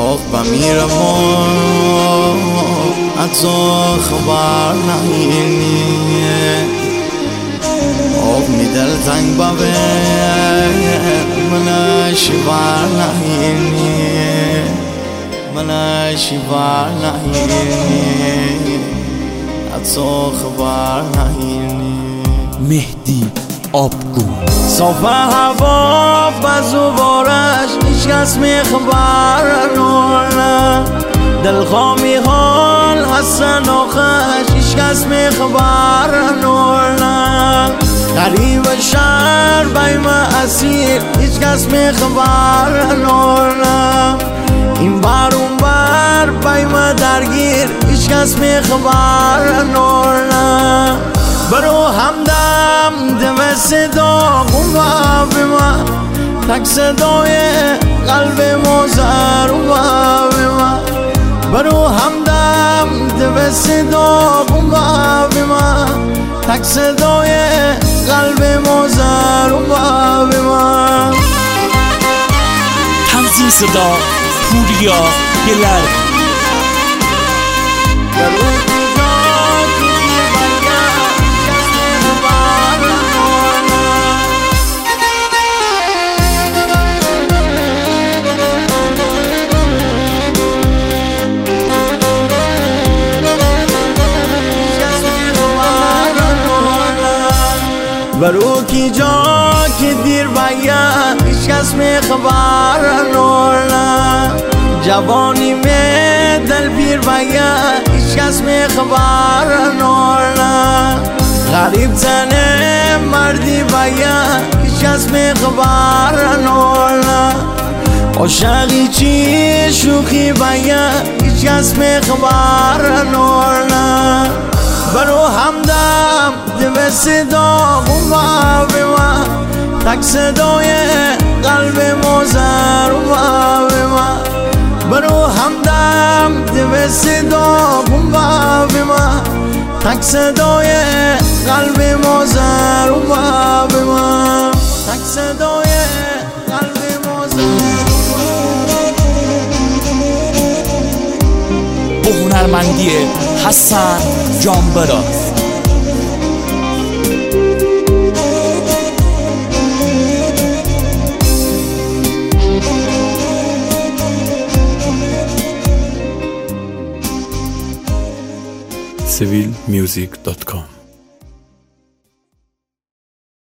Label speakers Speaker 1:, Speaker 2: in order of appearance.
Speaker 1: بمیر ما از خبر نهینی میدل تنگ بابه منش بار نهینی منش بار نهینی از خبر نهینی
Speaker 2: مهدی آبگو
Speaker 1: صاف هوا بزو بارش هیچ کس میخبر نورنا دلخوامی حال حسن آخش هیچ کس میخبر نورنا غریب شهر بیم اسیر هیچ کس میخبر نورنا این بر اون بر بیم درگیر هیچ کس میخبر نورنا برو همدم دم صدا قوم به من تک صدای قلب مزر به من برو همدم دم صدا قوم به من تک صدای قلب مزر به من
Speaker 2: تنظیم صدا پوریا گلر
Speaker 1: برو کی جا که دیر باید هیچ کس میخبر نورنا جوانی می دل پیر باید هیچ کس میخبر نورنا غریب زنه مردی باید هیچ کس میخبر نورنا عاشقی چی شوخی باید هیچ کس میخبر نورنا برو همدم دم صدا قوم به من تک صدای قلب مزر به من برو همدم دم صدا قوم به من تک صدای قلب مزر به من تک صدای قلب مزر
Speaker 2: با هنرمندی حسن جانبراز
Speaker 3: civilmusic.com